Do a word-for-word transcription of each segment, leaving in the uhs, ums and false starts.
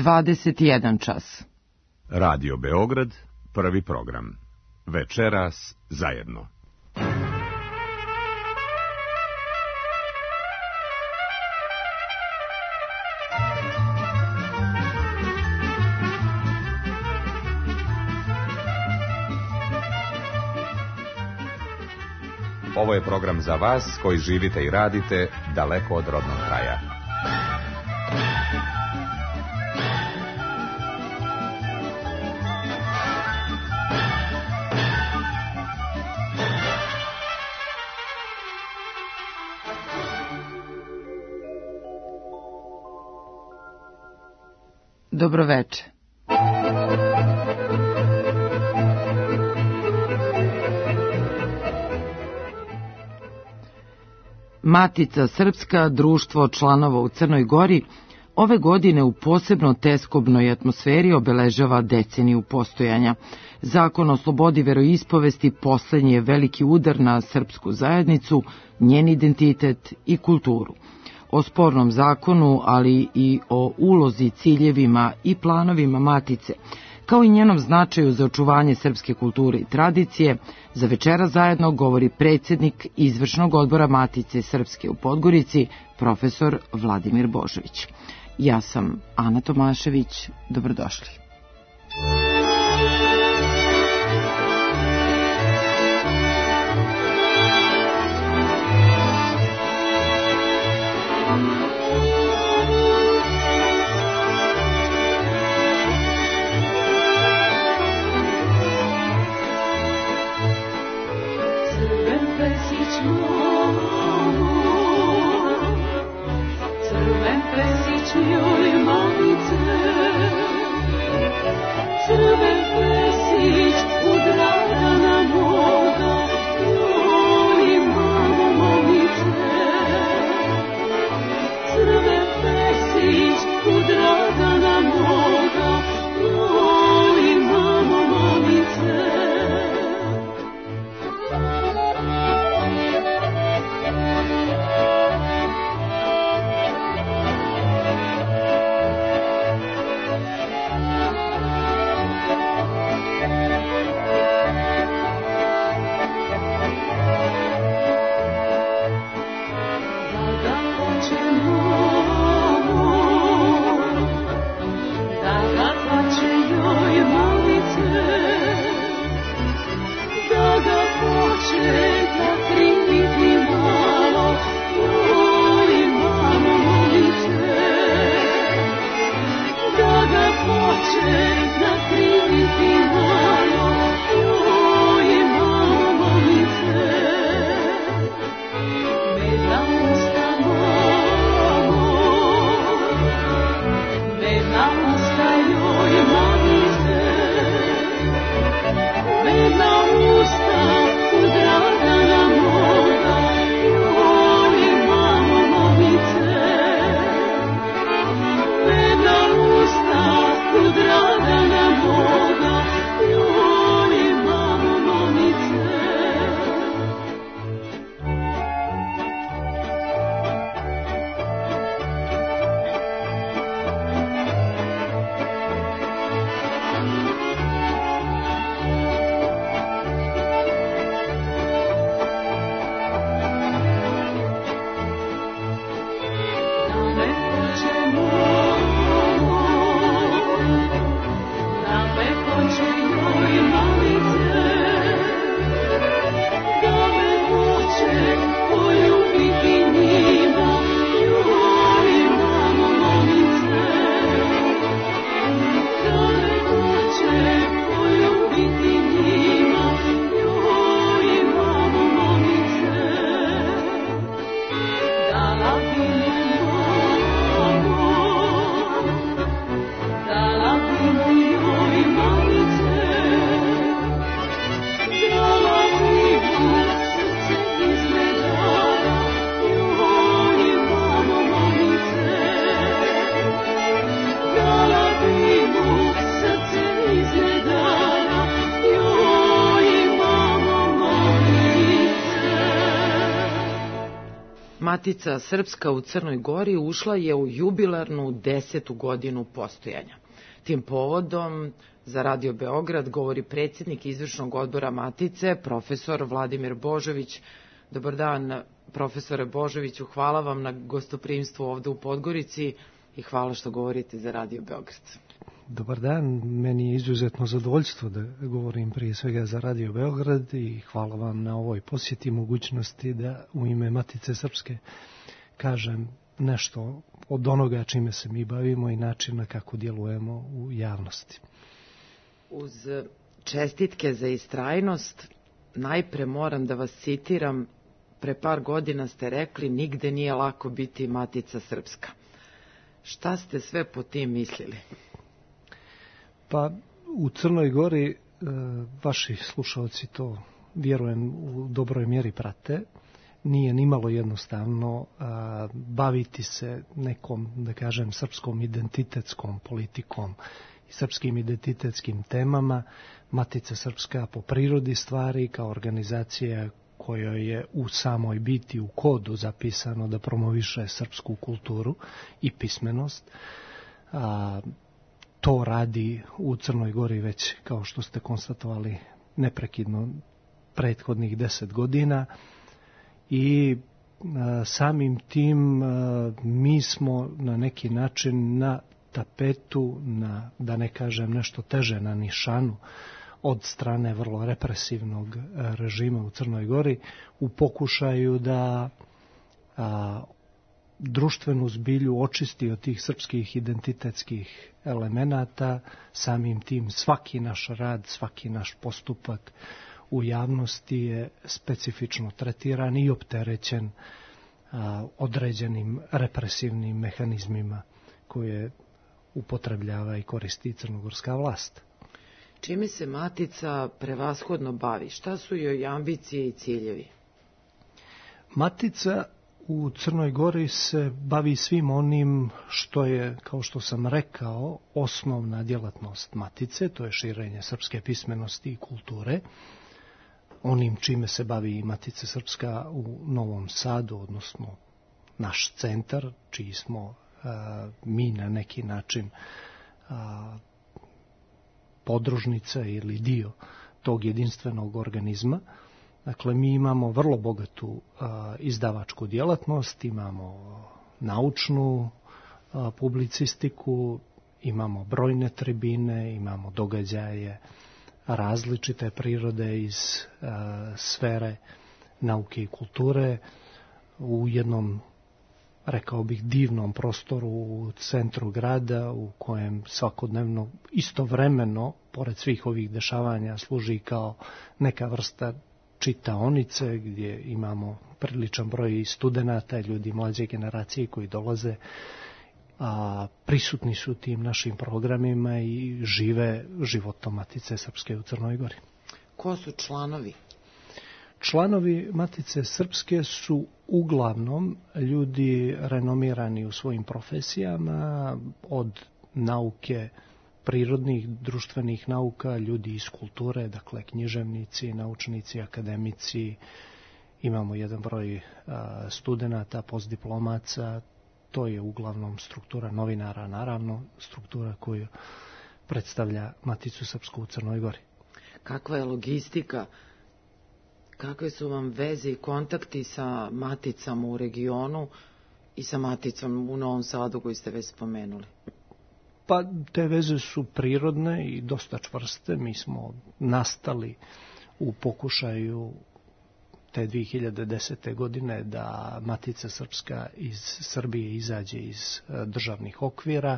dvadeset jedan čas. Radio Beograd, prvi program. Večeras zajedno. Ovo je program za vas koji živite i radite daleko od rodnog kraja. Dobroveče. Matica Srpska, društvo članova u Crnoj Gori, ove godine u posebno teskobnoj atmosferi obeležava deceniju postojanja. Zakon o slobodi veroispovesti poslednji je veliki udar na srpsku zajednicu, njen identitet i kulturu. O spornom zakonu, ali i o ulozi, ciljevima i planovima Matice, kao i njenom značaju za očuvanje srpske kulture i tradicije, za Večeras zajedno govori predsjednik Izvršnog odbora Matice Srpske u Podgorici, profesor Vladimir Božović. Ja sam Ana Tomašević, dobrodošli. Matica Srpska u Crnoj Gori ušla je u jubilarnu desetu godinu postojanja. Tim povodom za Radio Beograd govori predsjednik izvršnog odbora Matice, profesor Vladimir Božović. Dobar dan, profesore Božoviću, hvala vam na gostoprimstvu ovde u Podgorici i hvala što govorite za Radio Beograd. Dobar dan, meni je izuzetno zadovoljstvo da govorim prije svega za Radio Beograd i hvala vam na ovoj posjeti mogućnosti da u ime Matice Srpske kažem nešto od onoga čime se mi bavimo i načina kako djelujemo u javnosti. Uz čestitke za istrajnost, najpre moram da vas citiram, pre par godina ste rekli nigde nije lako biti Matica Srpska. Šta ste sve po tim mislili? Pa u Crnoj Gori e, vaši slušalci to, vjerujem, u dobroj mjeri prate. Nije nimalo jednostavno a, baviti se nekom, da kažem, srpskom identitetskom politikom i srpskim identitetskim temama. Matica Srpska po prirodi stvari kao organizacija kojoj je u samoj biti, u kodu zapisano da promoviše srpsku kulturu i pismenost. A, to radi u Crnoj Gori već, kao što ste konstatovali, neprekidno prethodnih deset godina i a, samim tim a, mi smo na neki način na tapetu, na, da ne kažem nešto teže, na nišanu od strane vrlo represivnog režima u Crnoj Gori u pokušaju da a, društvenu zbilju očisti od tih srpskih identitetskih elemenata. Samim tim svaki naš rad, svaki naš postupak u javnosti je specifično tretiran i opterećen a, određenim represivnim mehanizmima koje upotrebljava i koristi crnogorska vlast. Čime se Matica prevashodno bavi? Šta su joj ambicije i ciljevi? Matica u Crnoj Gori se bavi svim onim što je, kao što sam rekao, osnovna djelatnost Matice, to je širenje srpske pismenosti i kulture. Onim čime se bavi i Matica Srpska u Novom Sadu, odnosno naš centar, čiji smo a, mi na neki način a, podružnica ili dio tog jedinstvenog organizma. Dakle, mi imamo vrlo bogatu a, izdavačku djelatnost, imamo naučnu a, publicistiku, imamo brojne tribine, imamo događaje različite prirode iz a, sfere nauke i kulture u jednom, rekao bih, divnom prostoru u centru grada u kojem svakodnevno istovremeno, pored svih ovih dešavanja, služi kao neka vrsta čitaonice gdje imamo priličan broj studenata, ljudi mlađe generacije koji dolaze, a prisutni su tim našim programima i žive životom Matice Srpske u Crnoj Gori. Ko su članovi? Članovi Matice Srpske su uglavnom ljudi renomirani u svojim profesijama, od nauke, prirodnih, društvenih nauka, ljudi iz kulture, dakle književnici, naučnici, akademici. Imamo jedan broj a, studenata, postdiplomaca. To je uglavnom struktura novinara, naravno, struktura koju predstavlja Maticu Srpsku u Crnoj Gori. Kakva je logistika? Kakve su vam veze i kontakti sa maticama u regionu i sa Maticom u Novom Sadu koju ste već spomenuli? Pa te veze su prirodne i dosta čvrste. Mi smo nastali u pokušaju te dvije hiljade desete. godine da Matica Srpska iz Srbije izađe iz državnih okvira,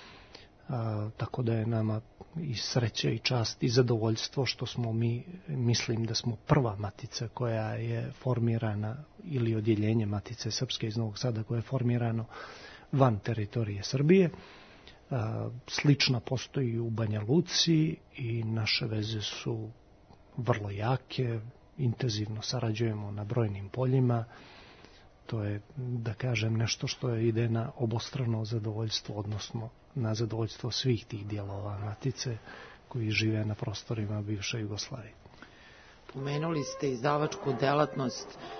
a, tako da je nama i sreća i čast i zadovoljstvo što smo mi, mislim da smo prva matica koja je formirana, ili odjeljenje Matice Srpske iz Novog Sada koje je formirano van teritorije Srbije. A, slična postoji u Banja Luci i naše veze su vrlo jake, intenzivno sarađujemo na brojnim poljima. To je, da kažem, nešto što ide na obostrano zadovoljstvo, odnosno na zadovoljstvo svih tih dijelova Matice koji žive na prostorima bivše Jugoslavije. Pomenuli ste izdavačku delatnost.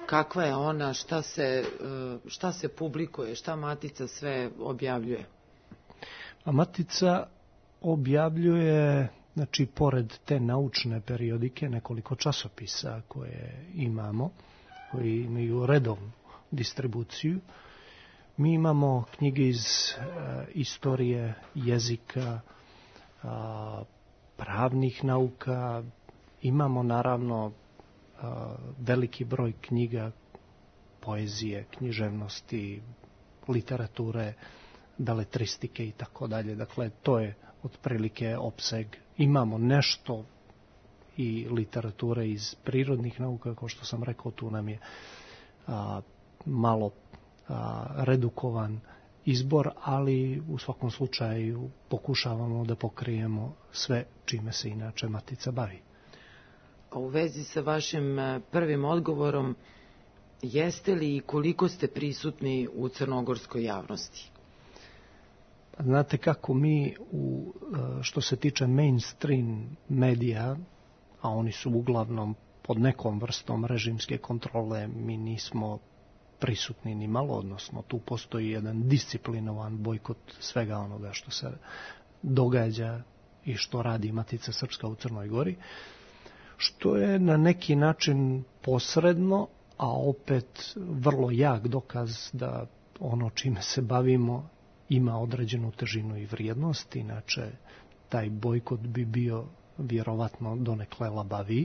kakva je ona, šta se, šta se publikuje, šta Matica sve objavljuje? A Matica objavljuje, znači, pored te naučne periodike, nekoliko časopisa koje imamo, koji imaju redovnu distribuciju. Mi imamo knjige iz e, istorije, jezika, a, pravnih nauka, imamo naravno a, veliki broj knjiga, poezije, književnosti, literature, beletristike i tako dalje. Dakle, to je otprilike opseg. Imamo nešto i literature iz prirodnih nauka, kao što sam rekao, tu nam je a, malo a, redukovan izbor, ali u svakom slučaju pokušavamo da pokrijemo sve čime se inače Matica bavi. A u vezi sa vašim prvim odgovorom, jeste li i koliko ste prisutni u crnogorskoj javnosti? Znate kako mi, u, što se tiče mainstream medija, a oni su uglavnom pod nekom vrstom režimske kontrole, mi nismo prisutni ni malo, odnosno tu postoji jedan disciplinovan bojkot svega onoga što se događa i što radi Matica Srpska u Crnoj Gori, što je na neki način posredno, a opet vrlo jak dokaz da ono čime se bavimo ima određenu težinu i vrijednost, inače taj bojkot bi bio vjerovatno donekle labaviji.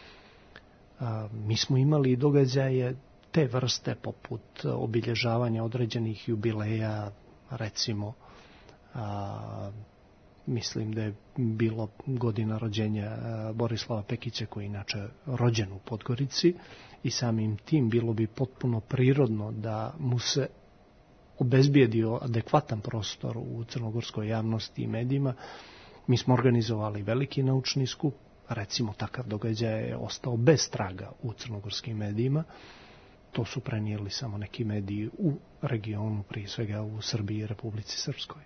Mi smo imali događaje te vrste poput obilježavanja određenih jubileja, recimo a, mislim da je bilo godina rođenja Borislava Pekića, koji je inače rođen u Podgorici, i samim tim bilo bi potpuno prirodno da mu se obezbijedio adekvatan prostor u crnogorskoj javnosti i medijima. Mi smo organizovali veliki naučni skup, recimo takav događaj je ostao bez traga u crnogorskim medijima. To su prenijeli samo neki mediji u regionu, prije svega u Srbiji i Republici Srpskoj.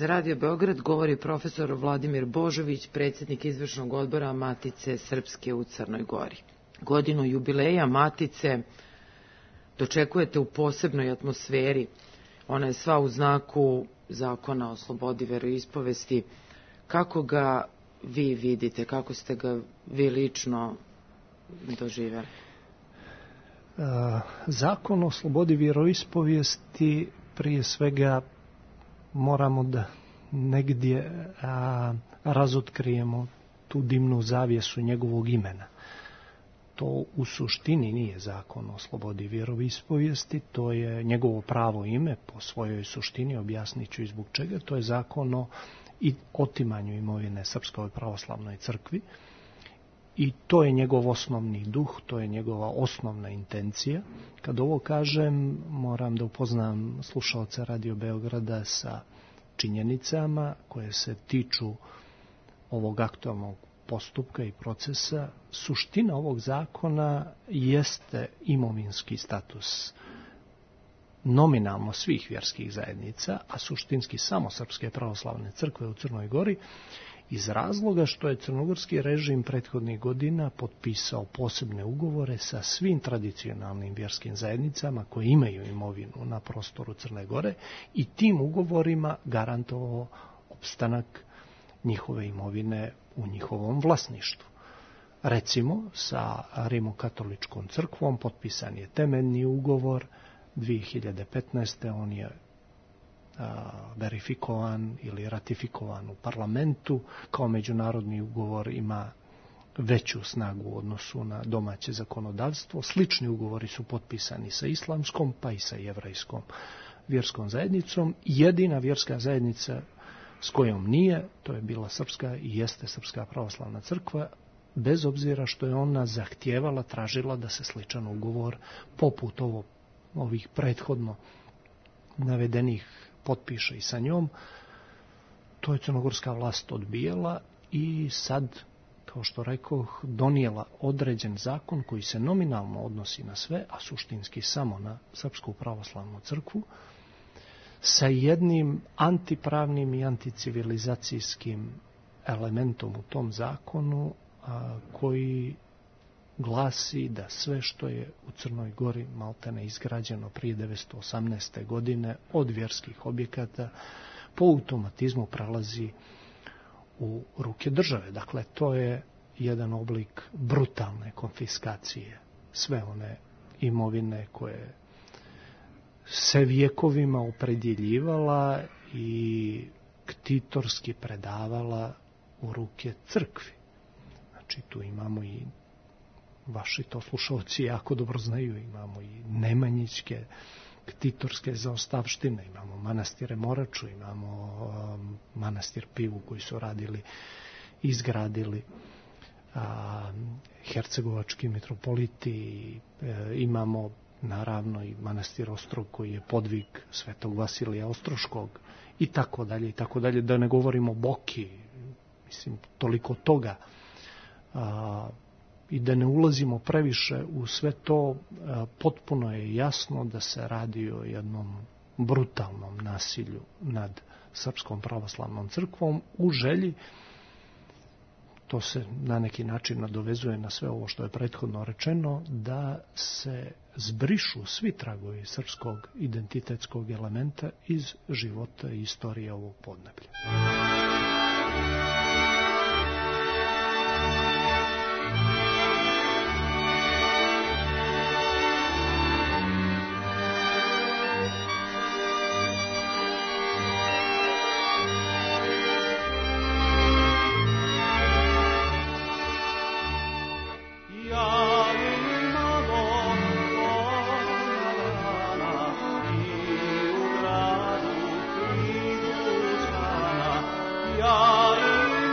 Za Radio Beograd govori profesor Vladimir Božović, predsjednik izvršnog odbora Matice Srpske u Crnoj Gori. Godinu jubileja Matice dočekujete u posebnoj atmosferi. Ona je sva u znaku zakona o slobodi veroispovesti. Kako ga vi vidite, kako ste ga vi lično doživjeli? Zakon o slobodi vjeroispovijesti prije svega moramo da negdje a, razotkrijemo tu dimnu zavjesu njegovog imena. To u suštini nije zakon o slobodi vjeroispovijesti, to je njegovo pravo ime po svojoj suštini, objasnit ću i zbog čega. To je zakon o otimanju imovine Srpskoj pravoslavnoj crkvi i to je njegov osnovni duh, to je njegova osnovna intencija. Kad ovo kažem, moram da upoznam slušaoce Radio Beograda sa činjenicama koje se tiču ovog aktualnog postupka i procesa. Suština ovog zakona jeste imovinski status nominalno svih vjerskih zajednica, a suštinski samo Srpske pravoslavne crkve u Crnoj Gori, iz razloga što je crnogorski režim prethodnih godina potpisao posebne ugovore sa svim tradicionalnim vjerskim zajednicama koje imaju imovinu na prostoru Crne Gore i tim ugovorima garantovao opstanak njihove imovine u njihovom vlasništvu. Recimo, sa Rimokatoličkom crkvom potpisan je temeljni ugovor, dvije hiljade petnaeste. on je a, verifikovan ili ratifikovan u parlamentu, kao međunarodni ugovor ima veću snagu u odnosu na domaće zakonodavstvo. Slični ugovori su potpisani sa islamskom pa i sa jevrejskom vjerskom zajednicom. Jedina vjerska zajednica s kojom nije, to je bila Srpska i jeste Srpska pravoslavna crkva, bez obzira što je ona zahtijevala, tražila da se sličan ugovor poput ovo, ovih prethodno navedenih potpiše i sa njom. To je crnogorska vlast odbijala i sad, kao što rekoh, donijela određen zakon koji se nominalno odnosi na sve, a suštinski samo na Srpsku pravoslavnu crkvu, sa jednim antipravnim i anticivilizacijskim elementom u tom zakonu, a, koji glasi da sve što je u Crnoj Gori maltene izgrađeno prije devetsto osamnaeste. godine od vjerskih objekata po automatizmu prelazi u ruke države. Dakle, to je jedan oblik brutalne konfiskacije sve one imovine koje se vjekovima opredjeljivala i ktitorski predavala u ruke crkvi. Znači, tu imamo i, vaši to slušalci jako dobro znaju, imamo i nemanjićke ktitorske zaostavštine, imamo manastire Moraču, imamo um, manastir Pivu koji su radili, izgradili a, hercegovački mitropoliti, e, imamo naravno i manastir Ostrog koji je podvig svetog Vasilija Ostroškog i tako dalje i tako dalje, da ne govorimo Boki, mislim toliko toga, a, i da ne ulazimo previše u sve to. A, potpuno je jasno da se radi o jednom brutalnom nasilju nad Srpskom pravoslavnom crkvom u želji, to se na neki način nadovezuje na sve ovo što je prethodno rečeno, da se zbrišu svi tragovi srpskog identitetskog elementa iz života i istorije ovog podneblja. Ja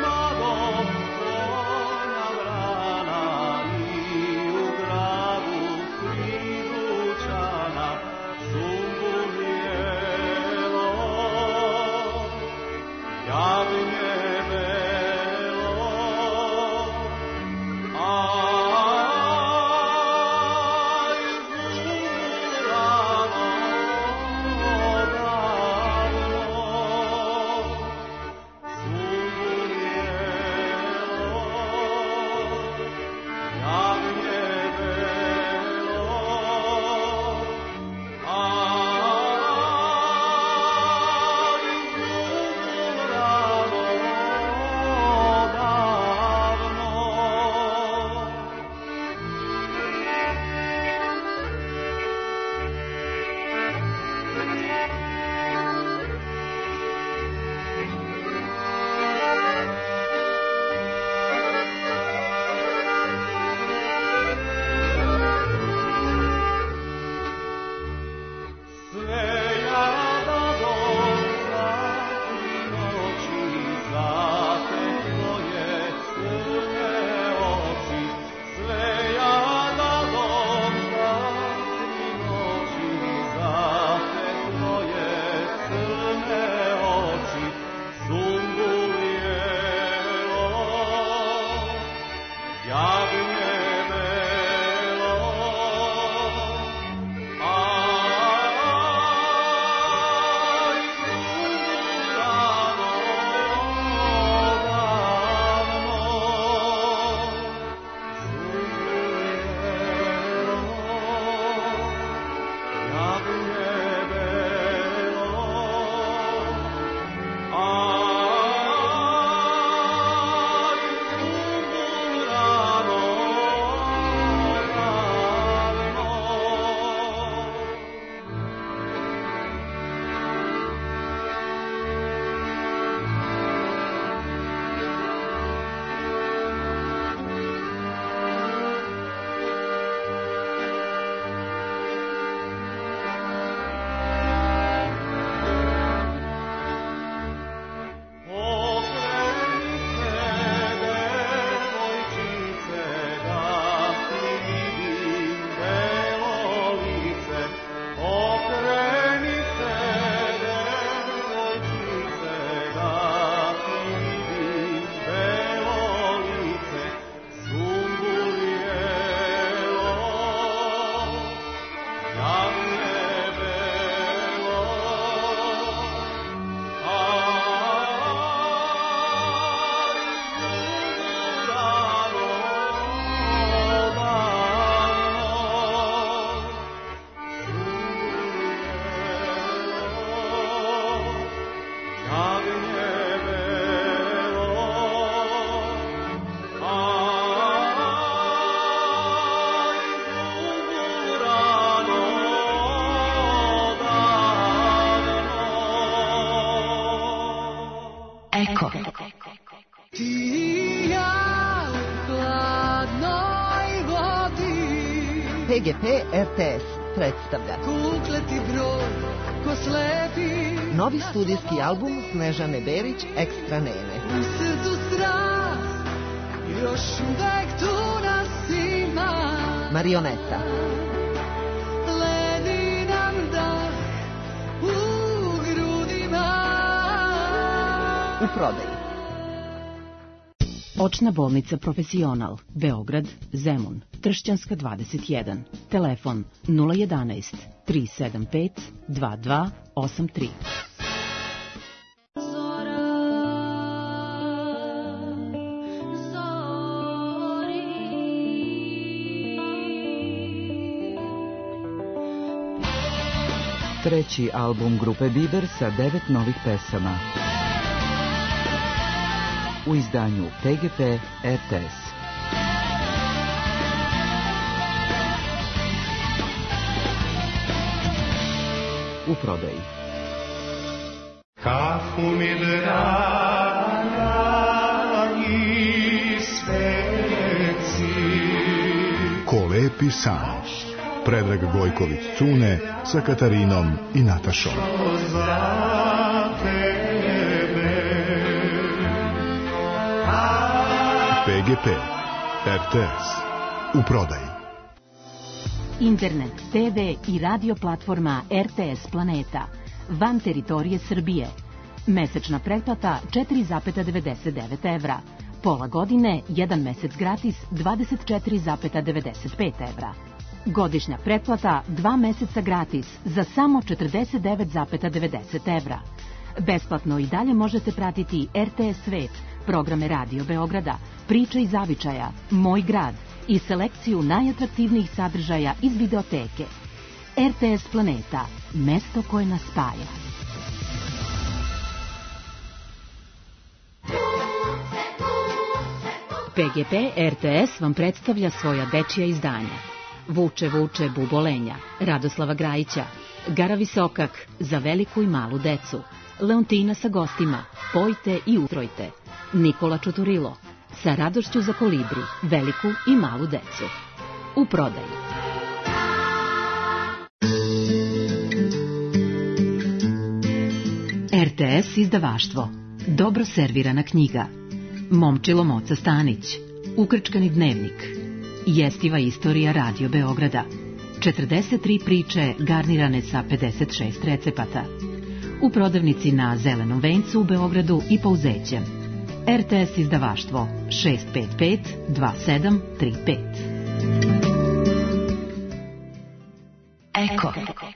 G P R T S predstavlja novi studijski album Snežane Berić Ekstra Nene. U srcu strast, još uvek tu nas ima. Marioneta. Ledi nam dah u grudima. U prodaji. Očna bolnica Profesional, Beograd, Zemun, Tršćanska dvadeset jedan. Telefon nula jedanaest tri sedam pet dva dva osam tri. Treći album grupe Biber sa devet novih pesama. U izdanju P G P R T S. U prodaji. Kafu mi dragi sveci. Ko lepi san. Predrag Gojković Cune sa Katarinom i Natašom. P G P R T S. U prodaji. Internet, T V i radio platforma R T S Planeta. Van teritorije Srbije. Mesečna pretplata četiri zarez devedeset devet evra. Pola godine, jedan mesec gratis dvadeset četiri zarez devedeset pet evra. Godišnja pretplata dva meseca gratis za samo četrdeset devet zarez devedeset evra. Besplatno i dalje možete pratiti R T S Svet, programe Radio Beograda, Priče iz zavičaja, Moj grad i selekciju najatraktivnijih sadržaja iz videoteke. R T S Planeta, mesto koje nas spaja. P G P R T S vam predstavlja svoja dečija izdanja. Vuče, vuče, bubolenja, Radoslava Grajića, Gara Visokak, za veliku i malu decu, Leontina sa gostima, Pojte i utrojte, Nikola Čuturilo, sa radošću za kolibri, veliku i malu decu. U prodaji. R T S izdavaštvo. Dobro servirana knjiga. Momčilo Moca Stanić. Ukrčkani dnevnik. Jestiva istorija Radio Beograda. četrdeset tri priče garnirane sa pedeset šest recepata. U prodavnici na Zelenom vencu u Beogradu i Pouzećem. R T S izdavaštvo šest pet pet dva sedam tri pet. Eko.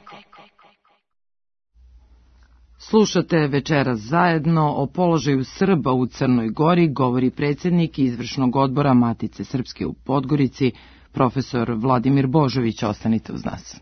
Slušate večeras zajedno o položaju Srba u Crnoj Gori, govori predsjednik izvršnog odbora Matice Srpske u Podgorici, profesor Vladimir Božović. Ostanite uz nas.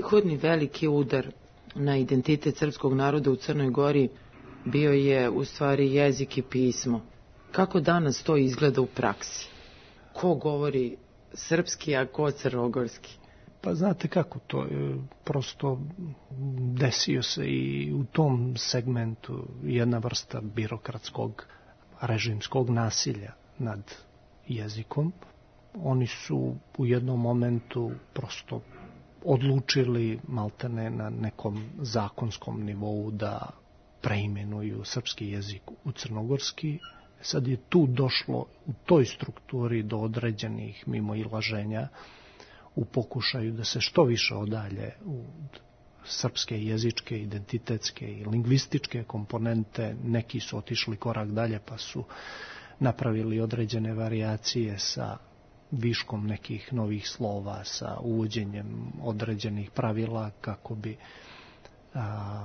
prethodni veliki udar na identitet srpskog naroda u Crnoj Gori bio je u stvari jezik i pismo. Kako danas to izgleda u praksi? Ko govori srpski, a ko crnogorski? Pa znate kako to je, prosto desio se i u tom segmentu jedna vrsta birokratskog, režimskog nasilja nad jezikom. Oni su u jednom momentu prosto odlučili maltene na nekom zakonskom nivou da preimenuju srpski jezik u crnogorski. Sad je tu došlo u toj strukturi do određenih mimoilaženja u pokušaju da se što više odalje u srpske jezičke, identitetske i lingvističke komponente. Neki su otišli korak dalje pa su napravili određene varijacije sa viškom nekih novih slova, sa uvođenjem određenih pravila kako bi a,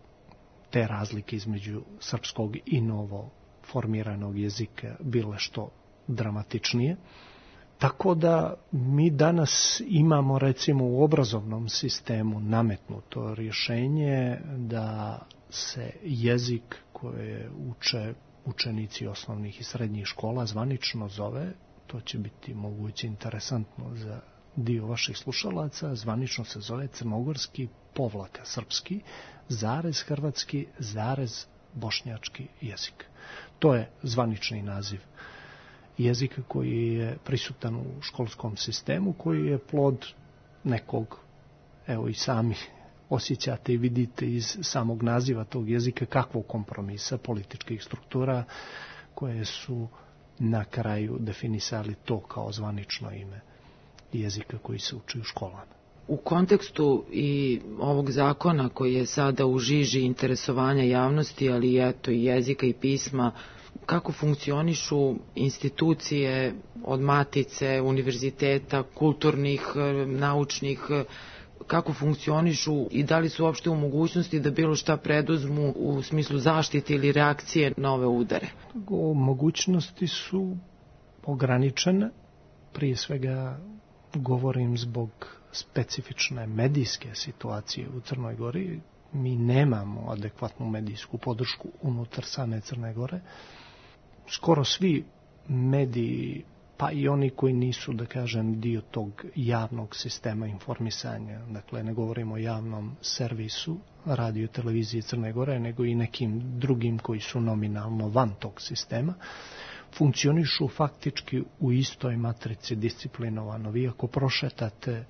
te razlike između srpskog i novo formiranog jezika bile što dramatičnije. Tako da mi danas imamo recimo u obrazovnom sistemu nametnuto rješenje da se jezik koje uče učenici osnovnih i srednjih škola zvanično zove, to će biti moguće interesantno za dio vaših slušalaca, zvanično se zove crnogorski povlaka srpski, zarez hrvatski, zarez bošnjački jezik. To je zvanični naziv jezika koji je prisutan u školskom sistemu, koji je plod nekog, evo i sami osjećate i vidite iz samog naziva tog jezika kakvog kompromisa političkih struktura koje su na kraju definisali to kao zvanično ime jezika koji se uči u školama. U kontekstu i ovog zakona koji je sada u žiži interesovanja javnosti, ali eto i jezika i pisma, kako funkcionišu institucije od matice, univerziteta, kulturnih, naučnih, kako funkcionišu i da li su uopšte u mogućnosti da bilo šta preduzmu u smislu zaštite ili reakcije na ove udare? O, mogućnosti su ograničene, prije svega govorim zbog specifične medijske situacije u Crnoj Gori. Mi nemamo adekvatnu medijsku podršku unutar same Crne Gore. Skoro svi mediji, pa i oni koji nisu, da kažem, dio tog javnog sistema informisanja, dakle ne govorimo o javnom servisu radio televizije Crne Gore, nego i nekim drugim koji su nominalno van tog sistema, funkcionišu faktički u istoj matrici disciplinovano. Vi ako prošetate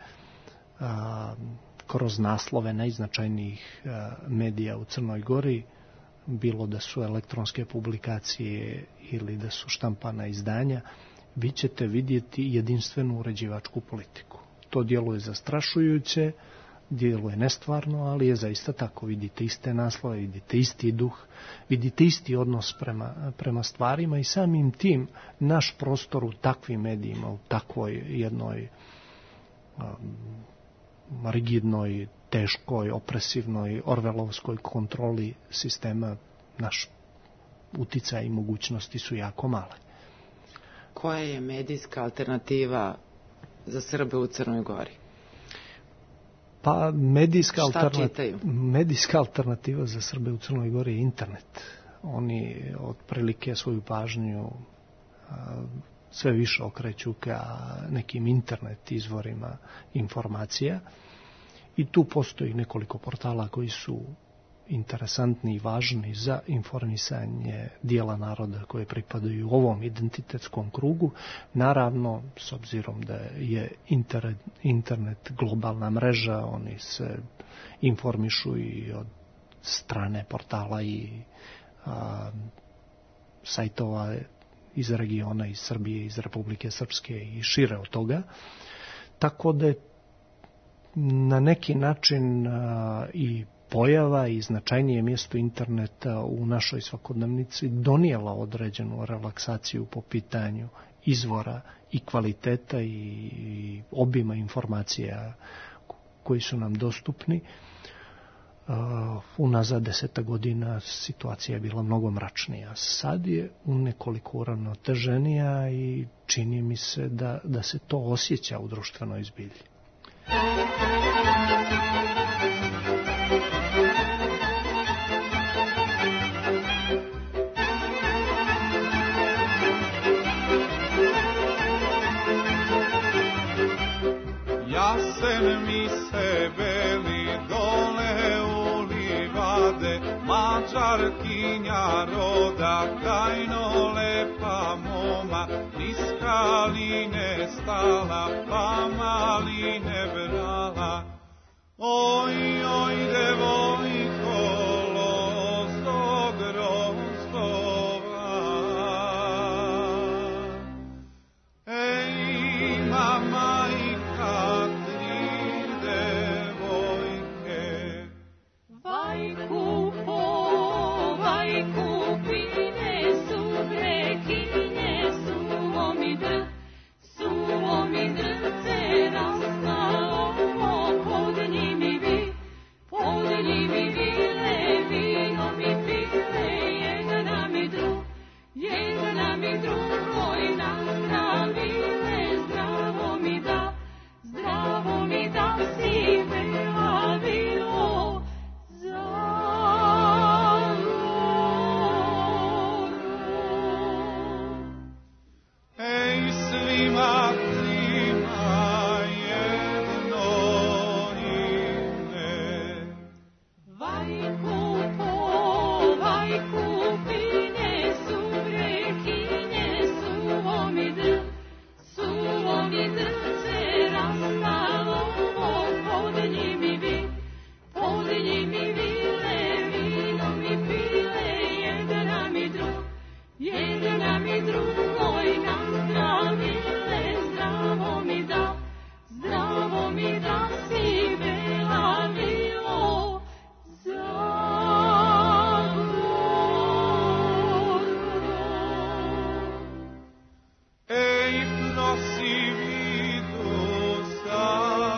a, kroz naslove najznačajnijih a, medija u Crnoj Gori, bilo da su elektronske publikacije ili da su štampana izdanja, vi ćete vidjeti jedinstvenu uređivačku politiku. To djeluje zastrašujuće, djeluje nestvarno, ali je zaista tako. Vidite iste naslove, vidite isti duh, vidite isti odnos prema, prema stvarima i samim tim naš prostor u takvim medijima, u takvoj jednoj um, rigidnoj, teškoj, opresivnoj, orvelovskoj kontroli sistema, naš uticaj i mogućnosti su jako male. Koja je medijska alternativa za Srbe u Crnoj Gori? Pa medijska, alternativa, medijska alternativa za Srbe u Crnoj Gori je internet. Oni otprilike svoju pažnju a, sve više okreću ka nekim internet izvorima informacija i tu postoji nekoliko portala koji su interesantni i važni za informisanje dijela naroda koje pripadaju ovom identitetskom krugu. Naravno, s obzirom da je internet, internet globalna mreža, oni se informišu i od strane portala i a, sajtova iz regiona, iz Srbije, iz Republike Srpske i šire od toga. Tako da je na neki način a, i pojava i značajnije mjesto interneta u našoj svakodnevnici donijela određenu relaksaciju po pitanju izvora i kvaliteta i obima informacija koji su nam dostupni. Uh, unazad deseta godina situacija je bila mnogo mračnija. Sad je u nekoliko uravnoteženija i čini mi se da, da se to osjeća u društvenoj zbilji. carkinja roda, kajno lepa moma, niz kaline stala, pa maline brala. Oj, oj, devojko, lozo grozova. Ej, mama i tri devojke. Vajku po vajku pine su rekinje, suvo mi dr, suvo mi drce rastalo, pod njimi vi, pod njimi vile, vino mi pile, jedna mi drug, jedna mi drugoj nazdravile, zdravo mi da, zdravo mi da si bela bilo. Ej, svima trima jedno ime. Vajku po vajku pine su rekinje, suvo mi dr, suvo mi drce rastalo, pod njimi vi, pod njimi vile, vino mi pile, jedna mi drug, jedna mi drugoj nazdravile, zdravo mi da, zdravo mi da si bela bilo za Ej, prosi vidu sa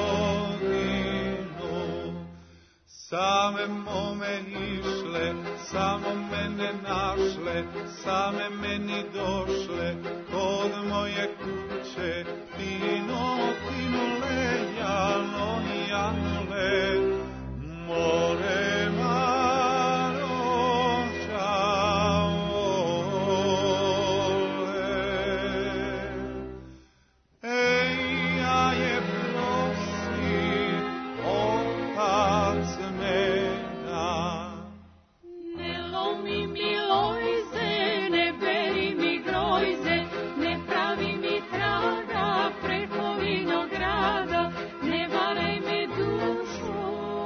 godinu, same mome išle, samo mene našle, same meni došle, kod moje kuće, tino, tinule, jano, janule, more maroča vole. Ej, ja je prosi, otac mena. ne lomi mi lojze, ne beri mi grojze, ne pravi mi traga preko vinograda, ne varaj me dušo.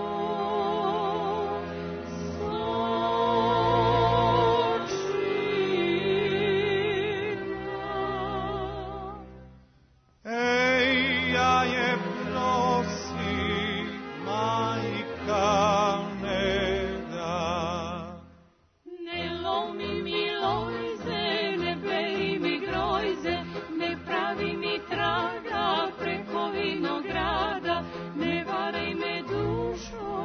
Sočina. Ej, ja je prosi, majka ne da. Ne lomi mi lojze, ne beri mi grojze, ne pravi mi traga preko vinograda, ne varaj me dušo.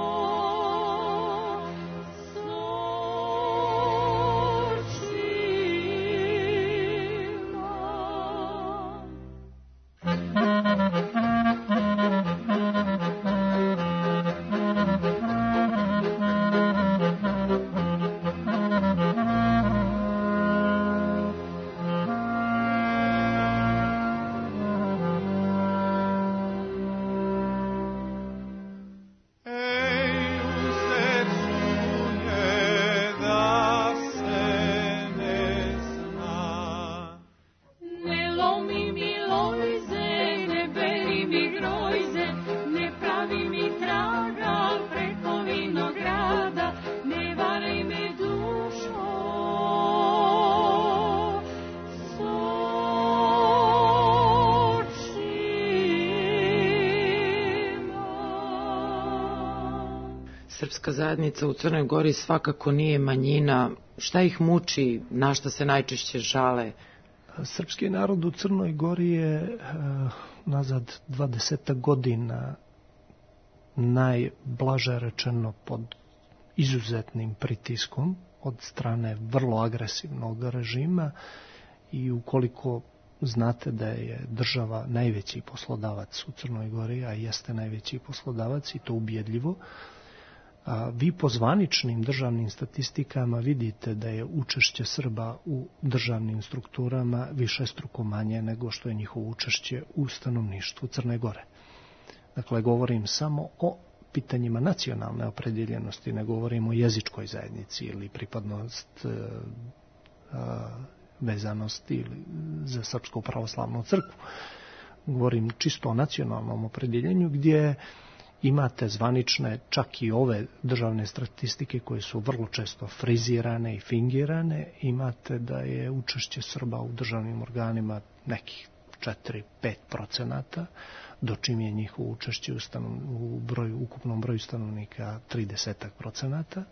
Ej, uzet čuje da se ne zna. Ne lomi mi lojze, ne beri mi grojze, ne pravi mi traga preko vinograda, ne varaj me dušo. Sočina. Srpska zajednica u Crnoj Gori svakako nije manjina. Šta ih muči, na šta se najčešće žale? Srpski narod u Crnoj Gori je e, nazad dvadesetak godina najblaže rečeno pod izuzetnim pritiskom od strane vrlo agresivnog režima i ukoliko znate da je država najveći poslodavac u Crnoj Gori, a jeste najveći poslodavac i to ubjedljivo, a vi po zvaničnim državnim statistikama vidite da je učešće Srba u državnim strukturama višestruko manje nego što je njihovo učešće u stanovništvu Crne Gore. Dakle, govorim samo o pitanjima nacionalne opredjeljenosti, ne govorim o jezičkoj zajednici ili pripadnost, vezanosti ili za Srpsku pravoslavnu crkvu. Govorim čisto o nacionalnom opredjeljenju gdje imate zvanične, čak i ove državne statistike koje su vrlo često frizirane i fingirane, imate da je učešće Srba u državnim organima nekih četiri do pet procenata, dočim je njihovo učešće u, stanov, u broju, ukupnom broju stanovnika trideset procenata.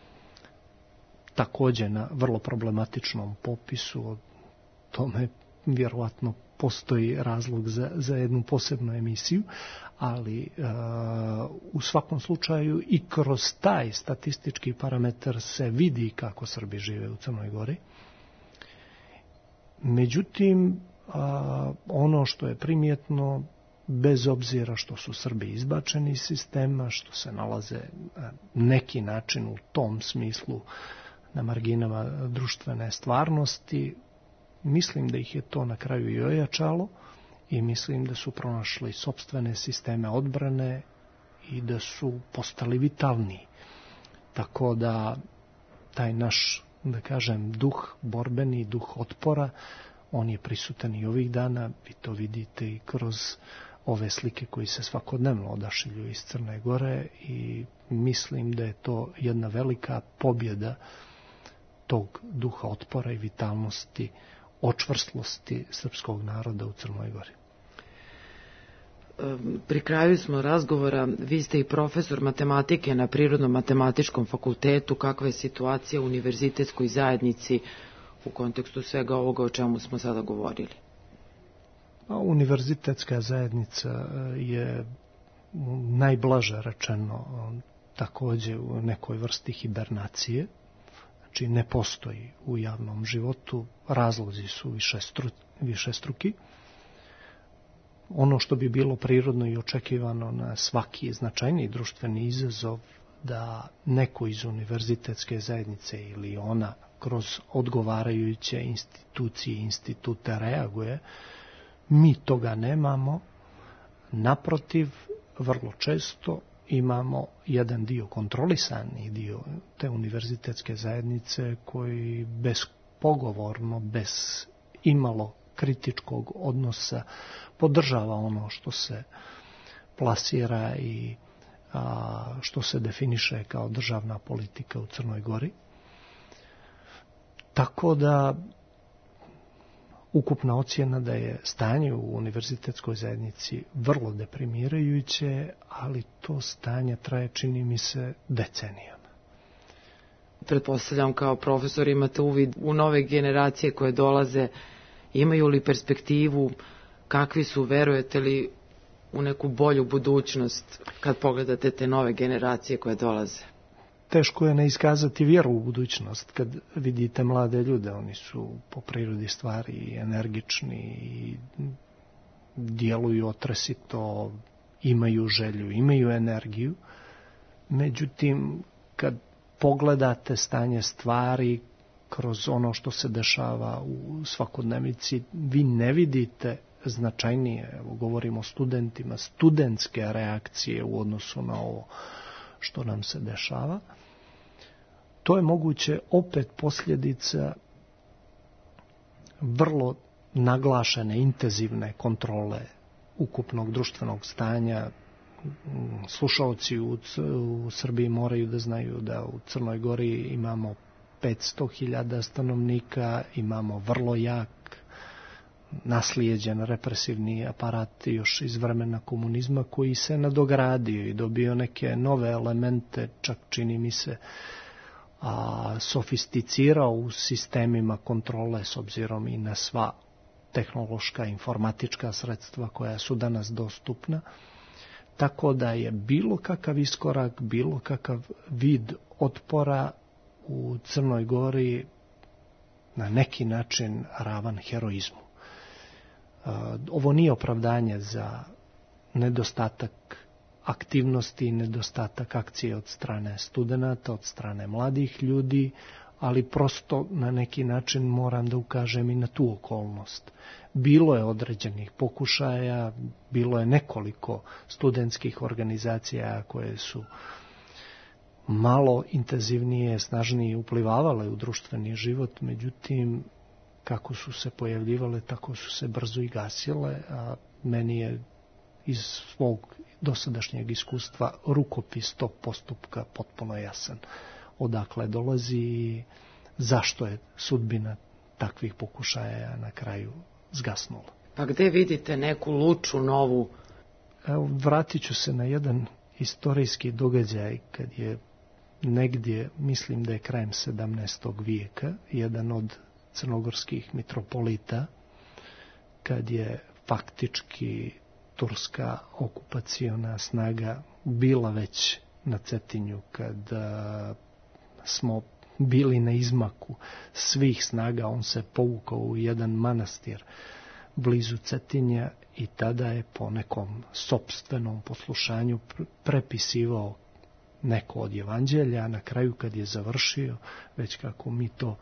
Također na vrlo problematičnom popisu, o tome vjerovatno postoji razlog za, za jednu posebnu emisiju, ali uh, u svakom slučaju i kroz taj statistički parametar se vidi kako Srbi žive u Crnoj Gori. Međutim, uh, ono što je primjetno, bez obzira što su Srbi izbačeni iz sistema, što se nalaze na neki način u tom smislu na marginama društvene stvarnosti, mislim da ih je to na kraju i ojačalo i mislim da su pronašli sopstvene sisteme odbrane i da su postali vitalniji. Tako da taj naš, da kažem, duh borbeni, duh otpora, on je prisutan i ovih dana. Vi to vidite i kroz ove slike koji se svakodnevno odašilju iz Crne Gore i mislim da je to jedna velika pobjeda tog duha otpora i vitalnosti, očvrstlosti srpskog naroda u Crnoj Gori. Pri kraju smo razgovora, vi ste i profesor matematike na Prirodno-matematičkom fakultetu. Kakva je situacija u univerzitetskoj zajednici u kontekstu svega ovoga o čemu smo sada govorili? Univerzitetska zajednica je najblaže rečeno također u nekoj vrsti hibernacije. Znači ne postoji u javnom životu, razlozi su višestru, višestruki. Ono što bi bilo prirodno i očekivano na svaki značajniji društveni izazov da neko iz univerzitetske zajednice ili ona kroz odgovarajuće institucije i institute reaguje, mi toga nemamo. Naprotiv, vrlo često imamo jedan dio, kontrolisani dio te univerzitetske zajednice koji bespogovorno, bez imalo kritičkog odnosa podržava ono što se plasira i a, što se definiše kao državna politika u Crnoj Gori. Tako da ukupna ocjena da je stanje u univerzitetskoj zajednici vrlo deprimirajuće, ali to stanje traje, čini mi se, decenijama. Pretpostavljam kao profesor imate uvid u nove generacije koje dolaze, imaju li perspektivu, kakvi su, verujete li u neku bolju budućnost kad pogledate te nove generacije koje dolaze? Teško je ne iskazati vjeru u budućnost kad vidite mlade ljude. Oni su po prirodi stvari energični i djeluju otresito, imaju želju, imaju energiju. Međutim, kad pogledate stanje stvari kroz ono što se dešava u svakodnevici, vi ne vidite značajnije, evo govorimo o studentima, studentske reakcije u odnosu na ovo što nam se dešava. To je moguće opet posljedica vrlo naglašene, intenzivne kontrole ukupnog društvenog stanja. Slušaoci u, u Srbiji moraju da znaju da u Crnoj Gori imamo petsto hiljada stanovnika, imamo vrlo jak, naslijeđen represivni aparat još iz vremena komunizma koji se nadogradio i dobio neke nove elemente, čak čini mi se a, sofisticirao u sistemima kontrole s obzirom i na sva tehnološka, informatička sredstva koja su danas dostupna. Tako da je bilo kakav iskorak, bilo kakav vid otpora u Crnoj Gori na neki način ravan heroizmu. Ovo nije opravdanje za nedostatak aktivnosti i nedostatak akcije od strane studenata, od strane mladih ljudi, ali prosto na neki način moram da ukažem i na tu okolnost. Bilo je određenih pokušaja, bilo je nekoliko studentskih organizacija koje su malo intenzivnije, snažnije uplivavale u društveni život, međutim, kako su se pojavljivale, tako su se brzo i gasile, a meni je iz svog dosadašnjeg iskustva rukopis tog postupka potpuno jasan. Odakle dolazi i zašto je sudbina takvih pokušaja na kraju zgasnula. Pa gde vidite neku luču novu? Evo, vratit ću se na jedan istorijski događaj kad je negdje, mislim da je krajem sedamnaestog vijeka, jedan od crnogorskih mitropolita, kad je faktički turska okupaciona snaga bila već na Cetinju, kad a, smo bili na izmaku svih snaga, on se povukao u jedan manastir blizu Cetinja i tada je po nekom sopstvenom poslušanju prepisivao neko od evanđelja, a na kraju kad je završio, već kako mi to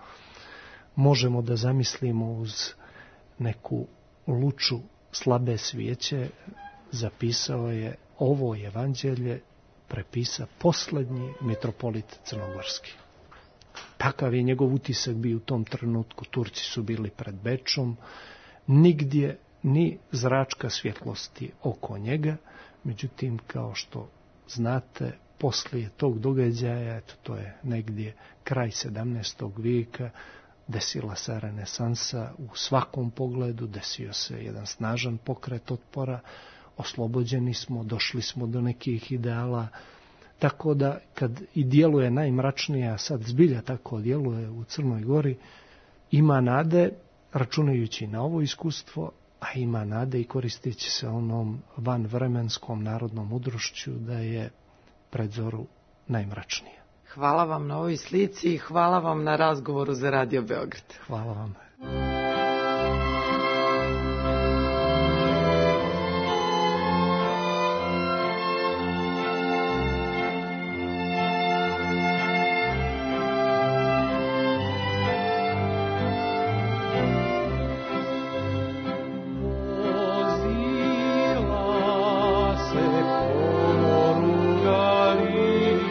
možemo da zamislimo uz neku luču slabe svijeće, zapisao je ovo evanđelje prepisa poslednji mitropolit crnogorski. Takav je njegov utisak bio u tom trenutku. Turci su bili pred Bečom, nigdje ni zračka svjetlosti oko njega, međutim, kao što znate, poslije tog događaja, eto, to je negdje kraj sedamnaestog vijeka, desila se renesansa u svakom pogledu, desio se jedan snažan pokret otpora, oslobođeni smo, došli smo do nekih ideala, tako da kad i djeluje najmračnije, a sad zbilja tako djeluje u Crnoj Gori, ima nade, računajući na ovo iskustvo, a ima nade i koristeći se onom vanvremenskom narodnom mudrošću da je pred zoru najmračnije. Hvala vam na ovoj slici i hvala vam na razgovoru za Radio Beograd. Hvala vam.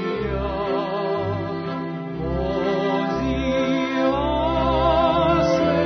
Poziva se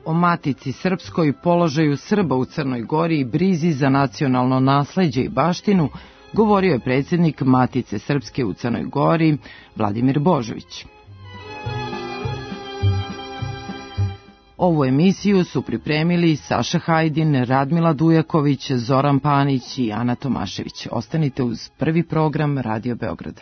O Matici Srpskoj, položaju Srba u Crnoj Gori i brizi za nacionalno nasleđe i baštinu govorio je predsjednik Matice Srpske u Crnoj Gori, Vladimir Božović. Ovu emisiju su pripremili Saša Hajdin, Radmila Dujaković, Zoran Panić i Ana Tomašević. Ostanite uz prvi program Radio Beograda.